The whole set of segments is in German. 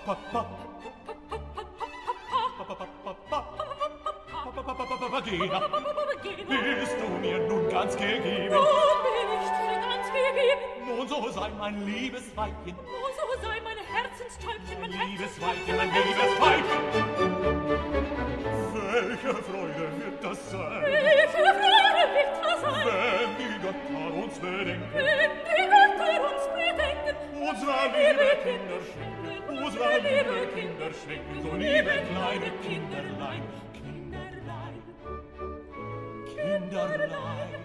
Papagena, bist du mir nun ganz gegeben? Nun bin ich dir ganz gegeben. Nun so sei mein liebes Weibchen. Nun so sei mein Herzenstäubchen, mein Liebes Weibchen, mein liebes Weibchen. Welche Freude wird das sein? Welche Freude wird das sein? Wenn die Götter uns bedenken. Wenn die Götter uns bedenken. Unserer liebe Kinder schenken. Unserer liebe Kinder schenken. So liebe kleine Kinderlein. Kinderlein,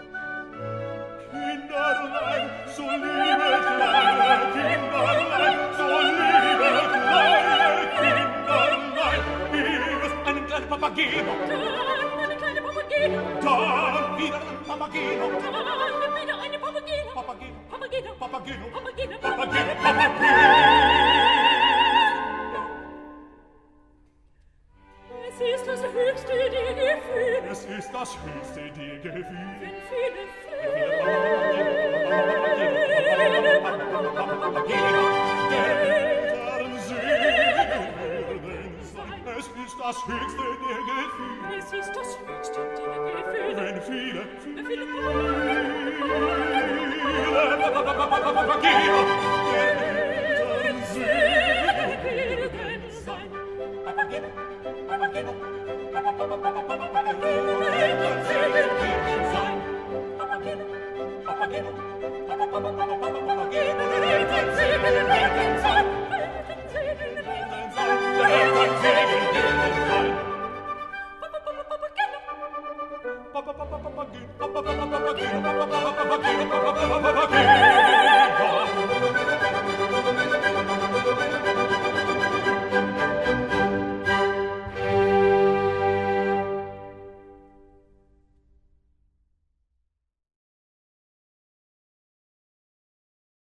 Kinderlein, so liebe kleine Kinderlein, so liebe kleine Kinderlein. Hier ist einen kleinen Papageno. Dann eine kleine Papageno. Dann wieder ein Papageno. Dann wieder eine Papageno. Papageno, Papageno. Papageno, Papageno. Papageno, Papageno. Es ist das höchste dir Gefühl. Es ist das höchste dir Gefühl. Wenn viele Papageno, der Eltern Seelen sein. Es ist das höchste dir Gefühl. Es ist das höchste dir Gefühl. Wenn viele